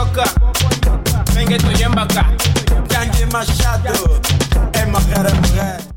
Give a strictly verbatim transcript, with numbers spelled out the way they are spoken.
Boconjoca, venga tu yembaka, Janji Machado, é Magara Magara.